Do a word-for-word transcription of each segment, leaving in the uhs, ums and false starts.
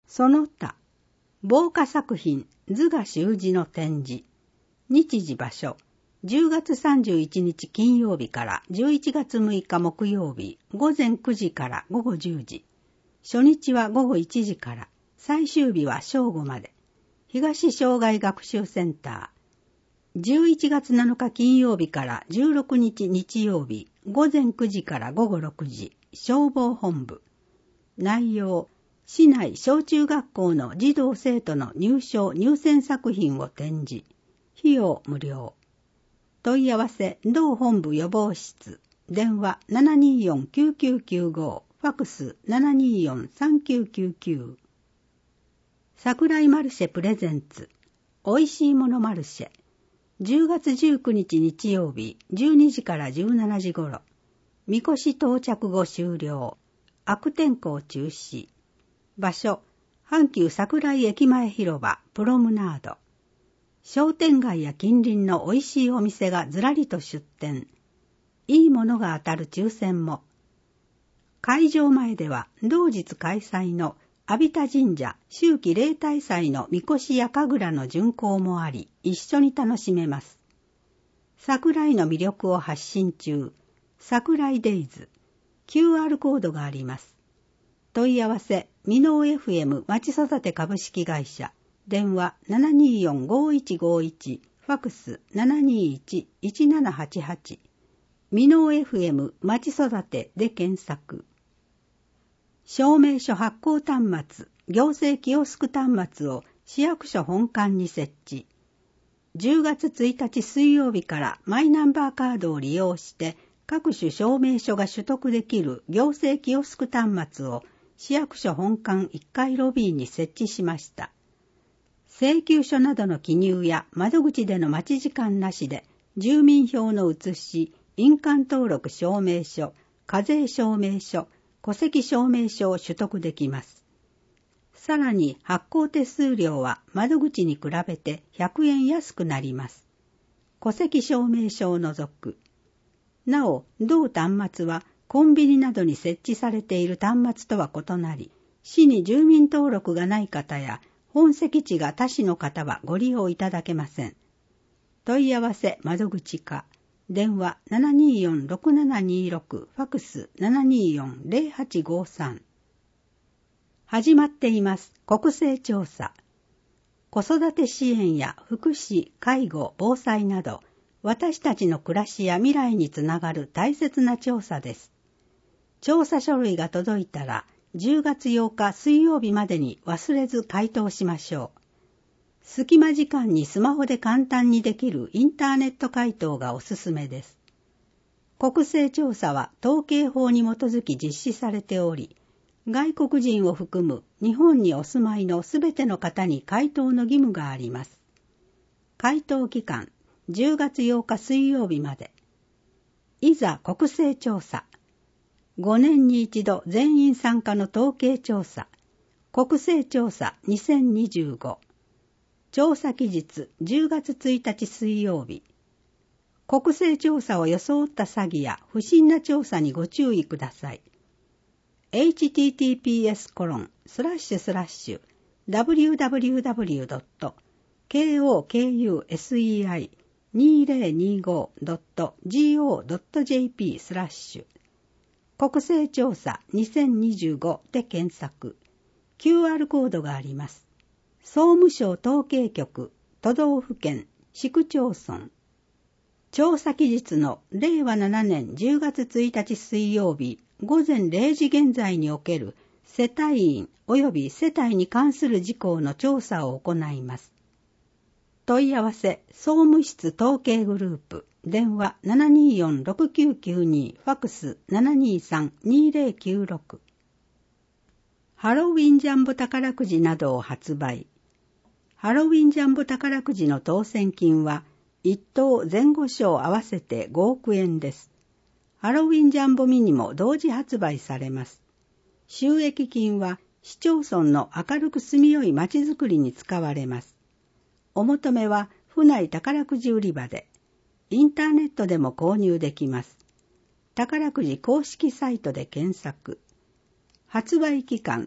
その他、防火作品図画習字の展示。日時場所、じゅうがつさんじゅういちにち金曜日からじゅういちがつむいか木曜日、午前くじから午後じゅうじ。初日は午後いちじから、最終日は正午まで。東障害学習センター。じゅういちがつなのか金曜日からじゅうろくにち日曜日、午前くじから午後ろくじ、消防本部。内容、市内小中学校の児童生徒の入賞入選作品を展示。費用無料。問い合わせ、同本部予防室。電話 ななにーよんきゅうきゅうきゅうご、ファクス ななにーよんさんきゅうきゅうきゅう。桜井マルシェプレゼンツ。おいしいものマルシェ。じゅうがつじゅうくにち日曜日、じゅうにじからじゅうしちじ頃。みこし到着後終了。悪天候中止。場所、阪急桜井駅前広場、プロムナード。商店街や近隣の美味しいお店がずらりと出店。いいものが当たる抽選も。会場前では同日開催の阿鼻田神社秋季例大祭のみこしや神楽の巡行もあり、一緒に楽しめます。桜井の魅力を発信中。桜井デイズ。キューアール コードがあります。問い合わせ、ミノー エフエム まち育て株式会社。電話 ななにーよんごいちごいち、ファクス ななにーいちいちななはちはち。ミノー エフエム まち育てで検索。証明書発行端末、行政キオスク端末を市役所本館に設置。じゅうがつついたち水曜日からマイナンバーカードを利用して各種証明書が取得できる行政キオスク端末を市役所本館いっかいロビーに設置しました。請求書などの記入や窓口での待ち時間なしで住民票の写し、印鑑登録証明書、課税証明書、戸籍証明書を取得できます。さらに発行手数料は窓口に比べてひゃくえん安くなります。戸籍証明書を除く。なお、同端末はコンビニなどに設置されている端末とは異なり、市に住民登録がない方や本籍地が他市の方はご利用いただけません。問い合わせ窓口課。電話 ななにーよんろくななにーろく、ファクス ななにーよんぜろはちごさん。始まっています。国勢調査。子育て支援や福祉、介護、防災など、私たちの暮らしや未来につながる大切な調査です。調査書類が届いたら、じゅうがつようか水曜日までに忘れず回答しましょう。隙間時間にスマホで簡単にできるインターネット回答がおすすめです。国勢調査は統計法に基づき実施されており、外国人を含む日本にお住まいのすべての方に回答の義務があります。回答期間、じゅうがつようか水曜日まで。いざ国勢調査。ごねんに一度全員参加の統計調査。国勢調査にせんにじゅうご。調査期日じゅうがつついたち水曜日。国勢調査を装った詐欺や不審な調査にご注意ください。エイチティーティーピーエスコロンスラッシュスラッシュダブリューダブリューダブリュードットケーオーケーユーエスイーアイにせんにじゅうごドットジーオードットジェーピースラッシュ国勢調査にせんにじゅうごで検索。キューアール コードがあります。総務省統計局、都道府県、市区町村。調査期日のれいわななねんじゅうがつついたち水曜日午前れいじ現在における世帯員及び世帯に関する事項の調査を行います。問い合わせ、総務室統計グループ。電話 ななにーよんろくきゅうきゅうに、ファクス ななにーさんにーぜろきゅうろく。ハロウィンジャンボ宝くじなどを発売。ハロウィンジャンボ宝くじの当選金はいっ等前後賞合わせてごおくえんです。ハロウィンジャンボミニも同時発売されます。収益金は市町村の明るく住みよいまちづくりに使われます。お求めは府内宝くじ売り場で、インターネットでも購入できます。宝くじ公式サイトで検索。発売期間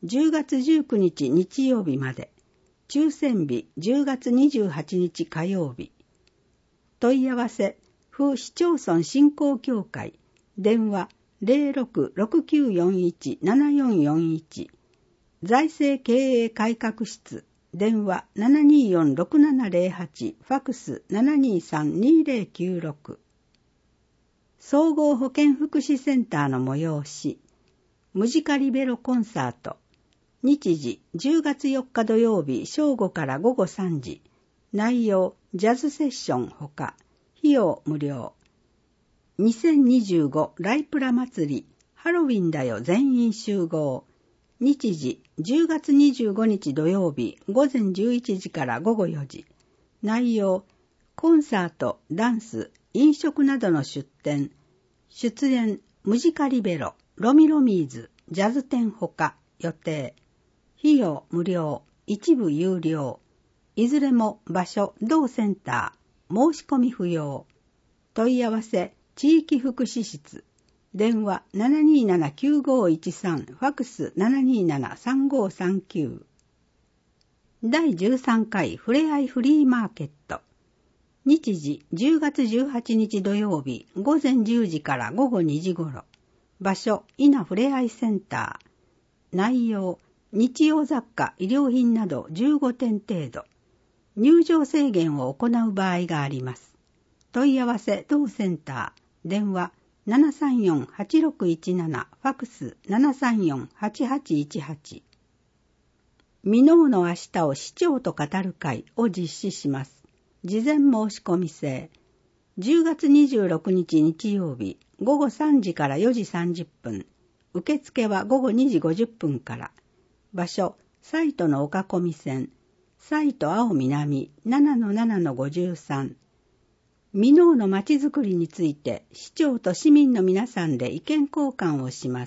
じゅうがつじゅうくにち日曜日まで。抽選日じゅうがつにじゅうはちにち火曜日。問い合わせ、府市町村振興協会。電話 ゼロろく ろくきゅうよんいち ななよんよんいち。財政経営改革室。電話 ななにーよん ろくななゼロはち。ファクス ななにーさん にーゼロきゅうろく。総合保健福祉センターの催し。ムジカリベロコンサート。日時じゅうがつよっか土曜日正午から午後さんじ。内容ジャズセッションほか。費用無料。にせんにじゅうごライプラ祭りハロウィンだよ全員集合。日時じゅうがつにじゅうごにち土曜日午前じゅういちじから午後よじ。内容コンサート、ダンス、飲食などの出展。出演ムジカリベロ、ロミロミーズ、ジャズ展ほか。予定。費用無料、一部有料。いずれも場所、同センター。申し込み不要。問い合わせ、地域福祉室。電話 ななにーなな きゅうごいちさん。ファクス ななにーなな さんごさんきゅう。だいじゅうさんかいふれあいフリーマーケット。日時じゅうがつじゅうはちにち土曜日午前じゅうじから午後にじ頃。場所、稲ふれあいセンター。内容、日用雑貨、衣料品などじゅうごてん程度。入場制限を行う場合があります。問い合わせ同センター。電話 ななさんよん はちろくいちなな。ファクス ななさんよん はちはちいちはち。箕面の明日を市長と語る会を実施します。事前申し込み制。じゅうがつにじゅうろくにち日曜日午後さんじからよじさんじゅっぷん。受付は午後にじごじゅっぷんから。場所、サイトの岡込線。サイト青南 ななのななのごじゅうさん。箕面のまちづくりについて市長と市民の皆さんで意見交換をします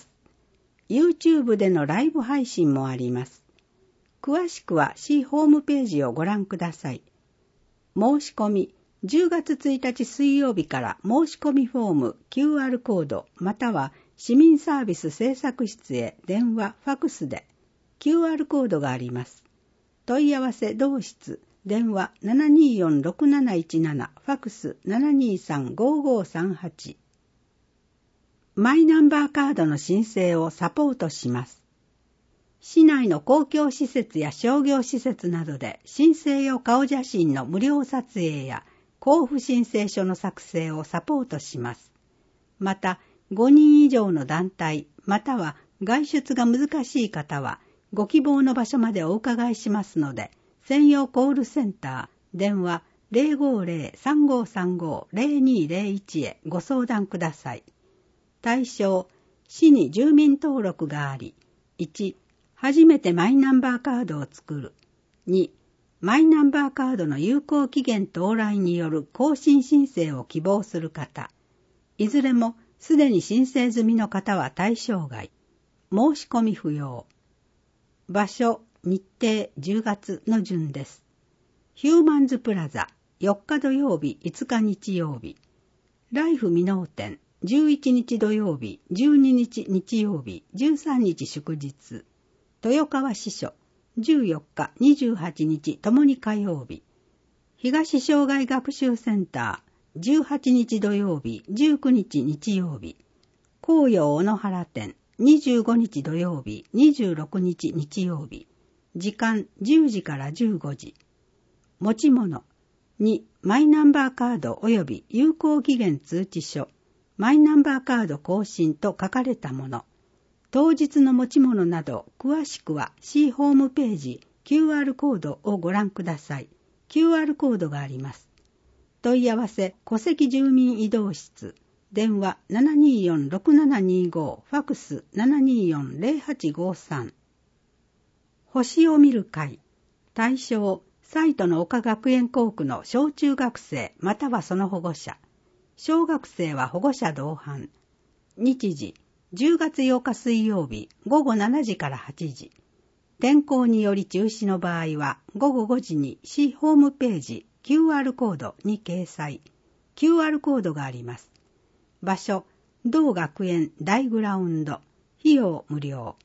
。YouTube でのライブ配信もあります。詳しくは市ホームページをご覧ください。申し込み、じゅうがつついたち水曜日から申し込みフォーム キューアール コードまたは市民サービス制作室へ電話、ファクスで キューアール コードがあります。問い合わせ同室、電話 ななにーよん ろくなないちなな、ファクス ななにーさん ごごさんはち。マイナンバーカードの申請をサポートします。市内の公共施設や商業施設などで申請用顔写真の無料撮影や交付申請書の作成をサポートします。また、ごにん以上の団体、または外出が難しい方は、ご希望の場所までお伺いしますので、専用コールセンター、電話 ゼロごゼロ さんごさんご ゼロにゼロいち へご相談ください。対象、市に住民登録があり、いち、初めてマイナンバーカードを作る。に、マイナンバーカードの有効期限到来による更新申請を希望する方。いずれもすでに申請済みの方は対象外。申し込み不要。場所、日程じゅうがつの順です。ヒューマンズプラザ、よっか土曜日、いつか日曜日。ライフ箕面店、じゅういちにち土曜日、じゅうににち日曜日、じゅうさんにち祝日。豊川支所、じゅうよっか、にじゅうはちにちともに火曜日。東障害学習センター、じゅうはちにち土曜日、じゅうくにち日曜日。紅葉小野原店、にじゅうごにち土曜日、にじゅうろくにち日曜日。時間じゅうじからじゅうごじ。持ち物。に、マイナンバーカード及び有効期限通知書。マイナンバーカード更新と書かれたもの。当日の持ち物など、詳しくは C ホームページ キューアール コードをご覧ください。キューアール コードがあります。問い合わせ、戸籍住民移動室。電話 ななにーよん ろくななにご、ファクス ななにーよん ゼロはちごさん。星を見る会。対象、サイトの岡学園校区の小中学生またはその保護者。小学生は保護者同伴。日時、じゅうがつようか水曜日、ごごしちじからはちじ。天候により中止の場合は、ごごごじに市ホームページ キューアール コードに掲載。キューアール コードがあります。場所、同学園大グラウンド。費用無料。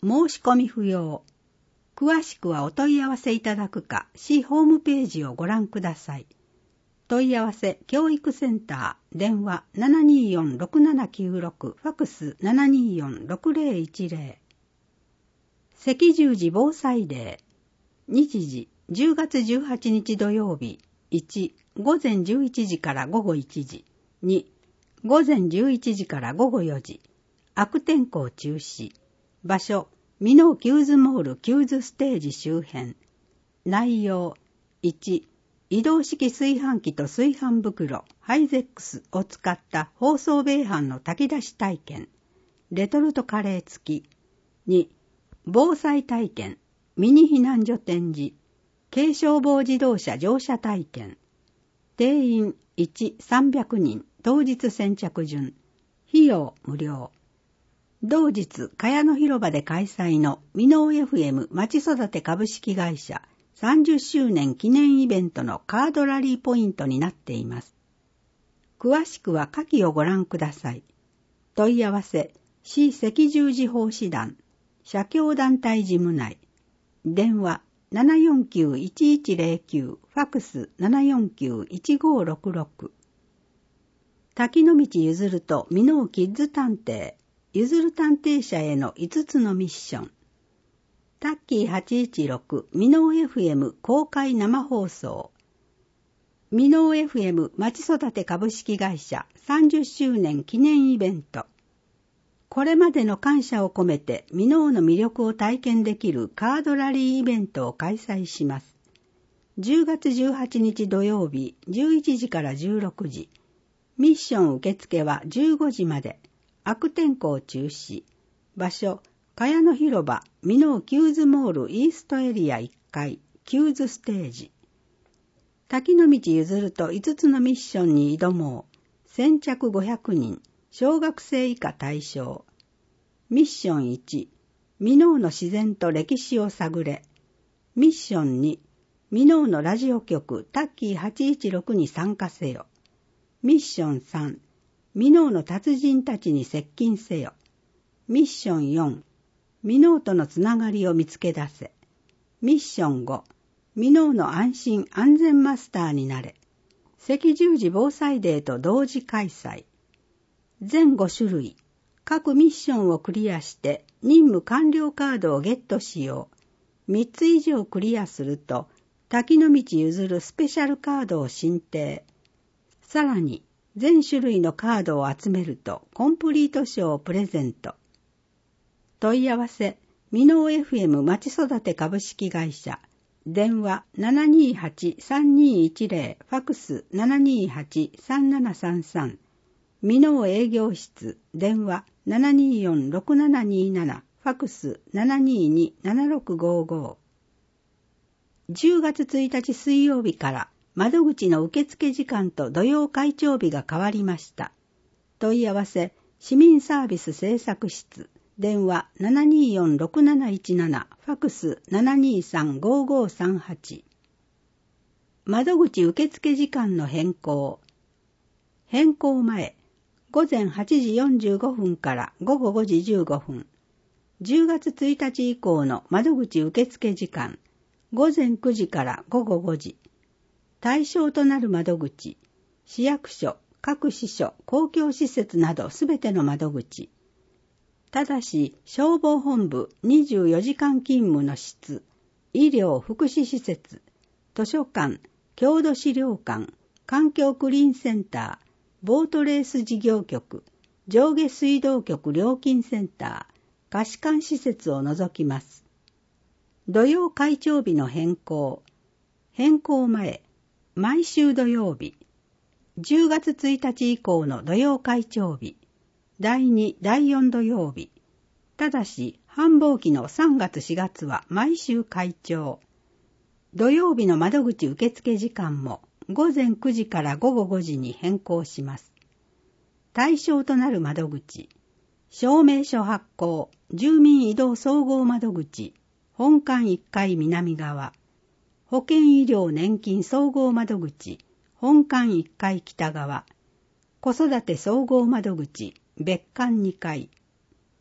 申し込み不要。詳しくはお問い合わせいただくか、市ホームページをご覧ください。問い合わせ教育センター、電話 ななにーよんろくななきゅうろく、ファクス ななにーよんろくぜろいちぜろ。赤十字防災デー。日時、じゅうがつじゅうはちにち土曜日。いち、午前じゅういちじから午後いちじ。に、午前じゅういちじから午後よじ。悪天候中止。場所、箕面キューズモールキューズステージ周辺。内容、いち、移動式炊飯器と炊飯袋、ハイゼックスを使った包装米飯の炊き出し体験。レトルトカレー付き。に、防災体験、ミニ避難所展示。軽消防自動車乗車体験。定員いち、さんびゃくにん、当日先着順。費用無料。同日、茅野広場で開催の箕面 エフエム まち育て株式会社さんじゅっしゅうねん記念イベントのカードラリーポイントになっています。詳しくは下記をご覧ください。問い合わせ、市赤十字奉仕団、社協団体事務内。電話 ななよんきゅういちいちぜろきゅう、ファクス ななよんきゅういちごろくろく。滝の道ゆずると箕面キッズ探偵、ゆずる探偵社へのいつつのミッション。タッキーはちいちろく箕面 エフエム 公開生放送。箕面 エフエム まち育て株式会社さんじゅっしゅうねん記念イベント。これまでの感謝を込めて箕面の魅力を体験できるカードラリーイベントを開催します。じゅうがつじゅうはちにち土曜日じゅういちじからじゅうろくじ。ミッション受付はじゅうごじまで。悪天候中止。場所、茅野広場、箕面キューズモールイーストエリアいっかい、キューズステージ。滝の道ゆずるといつつのミッションに挑もう。先着ごひゃくにん、小学生以下対象。ミッションいち、箕面の自然と歴史を探れ。ミッションに、箕面のラジオ局タッキーはちいちろくに参加せよ。ミッションさん、箕面の達人たちに接近せよ。ミッションよん、箕面とのつながりを見つけ出せ。ミッションご、箕面の安心安全マスターになれ。赤十字防災デーと同時開催。全ごしゅるい。各ミッションをクリアして任務完了カードをゲットしよう。みっつ以上クリアすると滝の道ゆずるスペシャルカードを申請。さらに全種類のカードを集めるとコンプリート賞をプレゼント。問い合わせ、箕面 エフエム まち育て株式会社。電話 ななにーはちさんにーいちぜろ、ファクス ななにーはちさんななさんさん。箕面営業室、電話 ななにーよんろくななにーなな、ファクス ななにーにーななろくごご。じゅうがつついたち水曜日から窓口の受付時間と土曜開帳日が変わりました。問い合わせ、市民サービス政策室、電話 ななにーよんろくなないちなな、ファクス ななにーさんごごさんはち。窓口受付時間の変更。変更前、ごぜんはちじよんじゅうごふんからごごごじじゅうごふん。じゅうがつついたち以降の窓口受付時間、ごぜんくじからごごごじ。対象となる窓口、市役所、各支所、公共施設などすべての窓口。ただし、消防本部にじゅうよじかん勤務の室、医療福祉施設、図書館、郷土資料館、環境クリーンセンター、ボートレース事業局、上下水道局料金センター、貸し館施設を除きます。土曜開帳日の変更。変更前、毎週土曜日。じゅうがつついたち以降の土曜開帳日。だいに、だいよん土曜日。ただし、繁忙期のさんがつしがつは毎週開帳。土曜日の窓口受付時間もごぜんくじからごごごじに変更します。対象となる窓口。証明書発行、住民移動総合窓口、本館いっかい南側。保険医療年金総合窓口、本館いっかい北側。子育て総合窓口、別館にかい。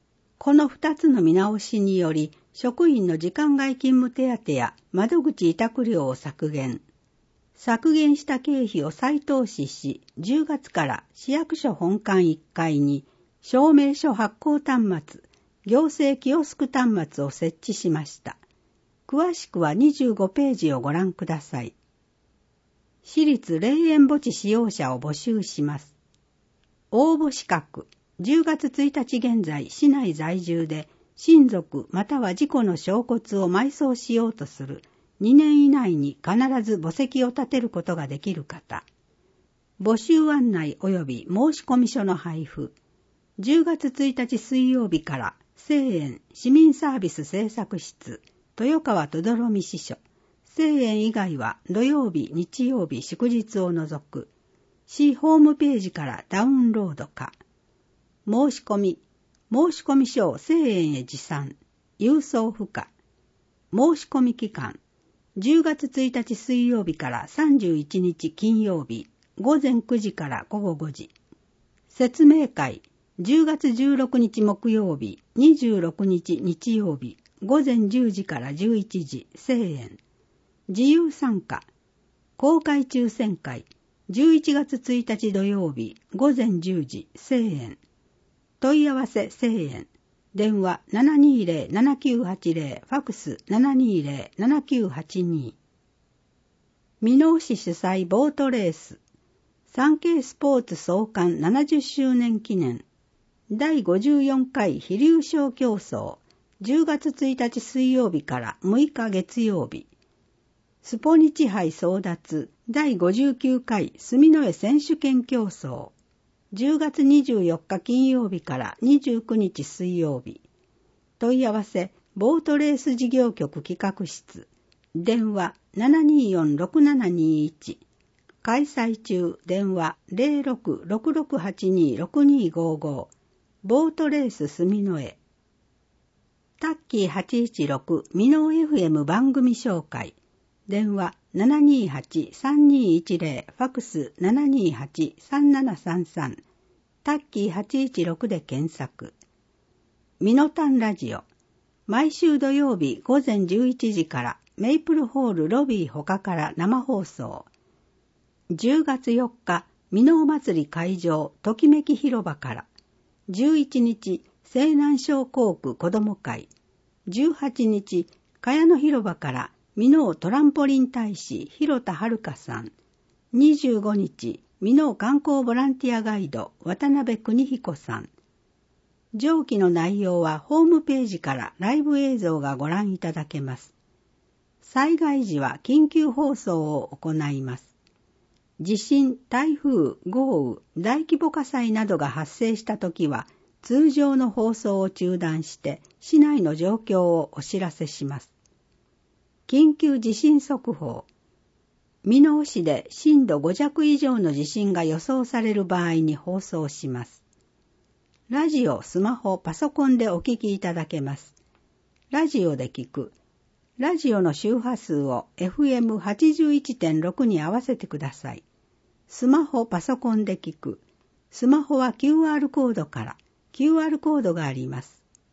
この二つの見直しにより、職員の時間外勤務手当や窓口委託料を削減。削減した経費を再投資し、じゅうがつから市役所本館いっかいに証明書発行端末、行政キオスク端末を設置しました。詳しくはにじゅうごページをご覧ください。私立霊園墓地使用者を募集します。応募資格、じゅうがつついたち現在市内在住で親族または事故の証骨を埋葬しようとするにねん以内に必ず墓石を建てることができる方。募集案内及び申込書の配布。じゅうがつついたち水曜日から西園市民サービス制作室豊川轟見支所。西園以外は土曜日、日曜日、祝日を除く。市ホームページからダウンロードか。申し込み。申込書を西園へ持参。郵送不可。申し込み期間。じゅうがつついたち水曜日からさんじゅういちにち金曜日、ごぜんくじからごごごじ。説明会。じゅうがつじゅうろくにち木曜日、にじゅうろくにち日曜日、ごぜんじゅうじからじゅういちじ、西園。自由参加。公開抽選会。じゅういちがつついたち土曜日、ごぜんじゅうじ、西園。問い合わせ西園。電話 ななにーぜろ ななきゅうはちぜろ、ファクス ななにーぜろ ななきゅうはちに。箕面市主催ボートレース。産経スポーツ創刊ななじゅっしゅうねん記念。だいごじゅうよんかい飛龍賞競争。じゅうがつついたち水曜日からむいか月曜日。スポニチ杯争奪だいごじゅうきゅうかい住之江選手権競争。じゅうがつにじゅうよっか金曜日からにじゅうくにち水曜日。問い合わせ、ボートレース事業局企画室。電話 ななにーよん ろくななにーいち。開催中、電話 ゼロろく ろくろくはちにー ろくにーごご。ボートレース住之江。タッキーはちいちろく箕面 エフエム 番組紹介。電話 ななにーはち さんにーいちぜろ、ファクス ななにーはち さんななさんさん、タッキーはちいちろくで検索。ミノタンラジオ。毎週土曜日ごぜんじゅういちじからメイプルホールロビー他から生放送。じゅうがつよっか、箕面祭り会場ときめき広場から。じゅういちにち、西南小校区子ども会。じゅうはちにち、茅野広場から箕面トランポリン大使広田遥さん。にじゅうごにち、箕面観光ボランティアガイド渡辺邦彦さん。上記の内容はホームページからライブ映像がご覧いただけます。災害時は緊急放送を行います。地震、台風、豪雨、大規模火災などが発生したときは通常の放送を中断して市内の状況をお知らせします。緊急地震速報。箕面市で震度ごじゃく以上の地震が予想される場合に放送します。ラジオ、スマホ、パソコンでお聞きいただけます。ラジオで聞く。ラジオの周波数を エフエムはちじゅういってんろく に合わせてください。スマホ、パソコンで聞く。スマホは キューアール コードから キューアール コードがあります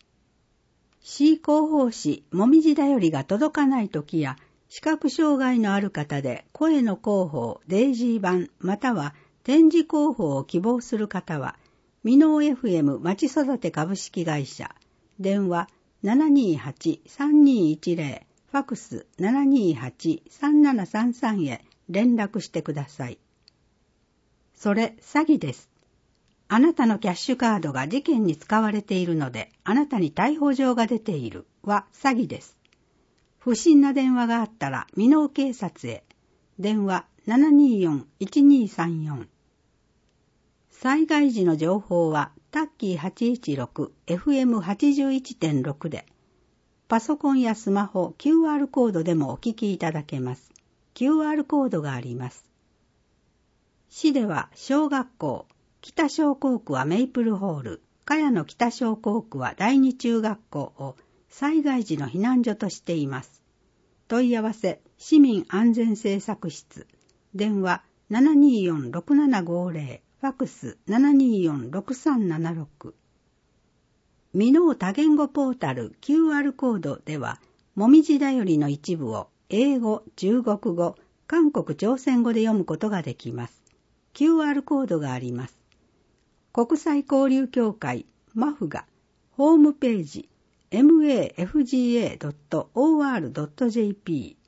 。C 広報誌もみじだよりが届かないときや視覚障害のある方で声の広報、デイジー版または展示広報を希望する方は箕面 エフエム まち育て株式会社電話 ななにーはち さんにーいちぜろ ファクス ななにーはち さんななさんさん へ連絡してください。それ詐欺です。あなたのキャッシュカードが事件に使われているので、あなたに逮捕状が出ているは詐欺です。不審な電話があったら、箕面警察へ。電話 ななにーよん いちにーさんよん。災害時の情報は、タッキーはちいちろく エフエムはちじゅういってんろく で、パソコンやスマホ、キューアール コードでもお聞きいただけます。キューアール コードがあります。市では小学校、北小校区はメイプルホール、茅野北小校区は第二中学校を災害時の避難所としています。問い合わせ、市民安全政策室、電話 ななにーよん ろくななごぜろ、ファクス ななにーよん ろくさんななろく。 ミノー多言語ポータル キューアール コードでは、もみじだよりの一部を英語、中国語、韓国朝鮮語で読むことができます。キューアール コードがあります。国際交流協会マフがホームページ マフガ ドットオーアールドットジェーピー